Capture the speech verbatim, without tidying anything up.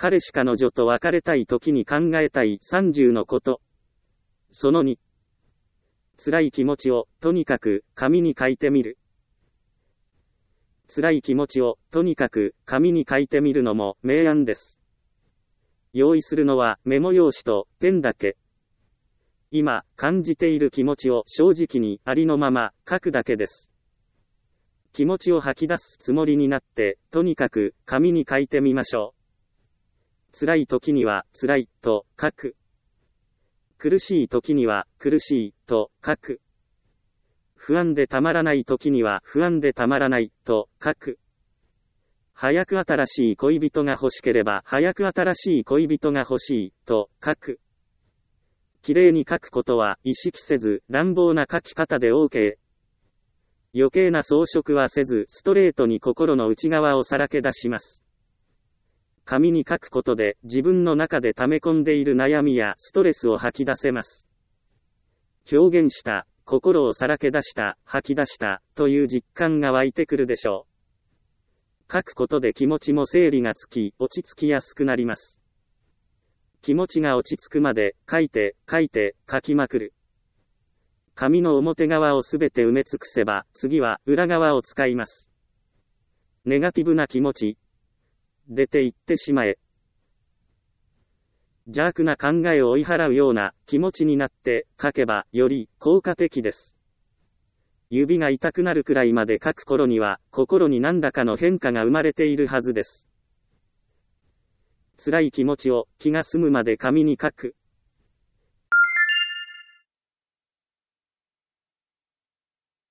彼氏彼女と別れたい時に考えたいさんじゅうのこと。そのに、辛い気持ちを、とにかく、紙に書いてみる。辛い気持ちを、とにかく、紙に書いてみるのも、明暗です。用意するのは、メモ用紙と、ペンだけ。今、感じている気持ちを、正直に、ありのまま、書くだけです。気持ちを吐き出すつもりになって、とにかく、紙に書いてみましょう。辛い時には、辛い、と、書く。苦しい時には、苦しい、と、書く。不安でたまらない時には、不安でたまらない、と、書く。早く新しい恋人が欲しければ、早く新しい恋人が欲しい、と、書く。綺麗に書くことは、意識せず、乱暴な書き方で OK。余計な装飾はせず、ストレートに心の内側をさらけ出します。紙に書くことで、自分の中で溜め込んでいる悩みやストレスを吐き出せます。表現した、心をさらけ出した、吐き出した、という実感が湧いてくるでしょう。書くことで気持ちも整理がつき、落ち着きやすくなります。気持ちが落ち着くまで、書いて、書いて、書きまくる。紙の表側をすべて埋め尽くせば、次は裏側を使います。ネガティブな気持ち。出て行ってしまえ。邪悪な考えを追い払うような気持ちになって書けばより効果的です。指が痛くなるくらいまで書く頃には心に何らかの変化が生まれているはずです。辛い気持ちを気が済むまで紙に書く。